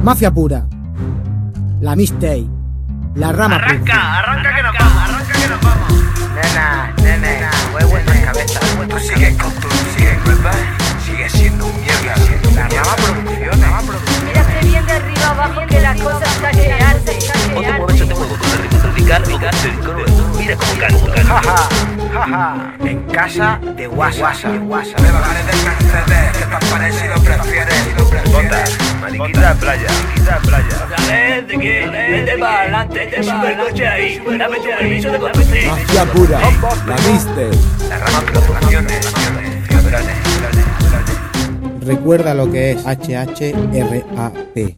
Mafia pura. La mixtape. La rama. Arranca que nos vamos. Nena, mueve vuestras cabezas. Tú sigues con tu ¿verdad? Sigue siendo un mierda. La rama producciones. Mírate bien de arriba abajo que la cosa está que arde. Ponte borracho, te muevo con el ritmo tropical. Mira cómo canto. Jaja. En casa de WhatsApp. Me bajaré del Mercedes, que tan parecido prefieres. Bota, maniquita de playa. ¿Sabes de qué? Vete para adelante, sube el coche ahí. Dame tu permiso de conducir. Mafia pura. La mixtape. La rama producciones. Recuerda lo que es HHRAP.